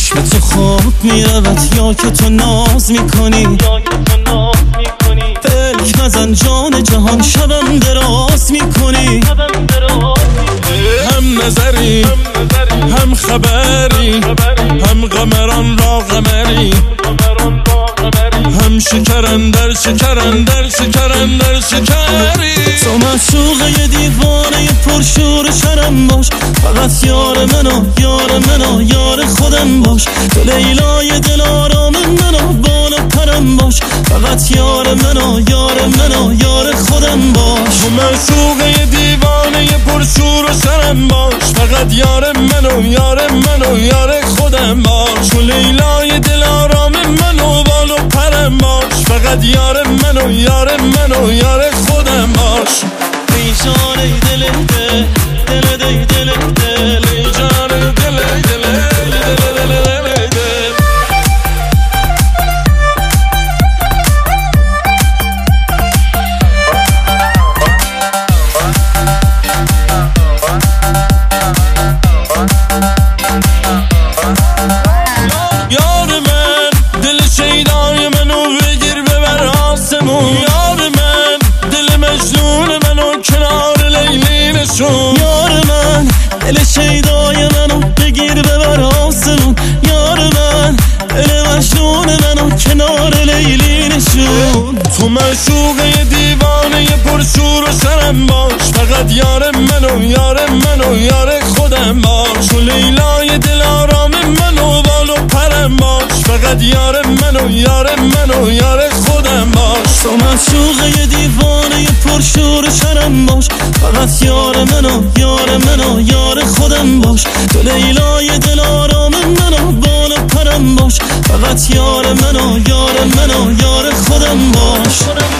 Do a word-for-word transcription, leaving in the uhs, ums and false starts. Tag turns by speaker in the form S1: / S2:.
S1: چشم تو خواب میرود یا که تو ناز میکنی، فکر نزن جان جهان شبم دراز میکنی.
S2: هم نظری هم خبری، هم قمران را قمری، هم شکرن در شکرن در شکرن در شکری.
S1: تو معشوقه دیوانه پرشور شرم باش، فقط یار منو یار منو یار خودم باش. تو لیلای دل آرام منو بال و پرم باش، فقط یار منو یار منو یار خودم باش.
S2: تو معشوقه دیوانه پرشور و شرم باش، فقط یار منو یار منو یار خودم باش. تو لیلای دل آرام منو بال و پرم باش، فقط یار منو یار منو یار خودم باش.
S1: ای جان ای دل دل دل دل دل دل
S2: ای جان ای دل ای دل ای دل دل دل ای دل. یار من دل شیدای منو بگیر ببر آسمون، یار من دل مجنون منو کنار لیلی نشون.
S1: یار من دل شیدای منو بگیر ببر آسمون، یار من دل مجنون منو کنار لیلی نشون.
S2: تو معشوقه دیوانه پرشور و شرم باش، فقط یار منو یار منو یار خودم باش. تو لیلای دل آرام منو بال و پرم باش، فقط یار منو یار منو یار خودم باش.
S1: تو معشوقه دیوانه پرشور و شرم باش، فقط یار منو یار منو یار خودم باش. تو لیلای دل آرام منو بال و پرم باش، فقط یار منو یار منو یار خودم باش.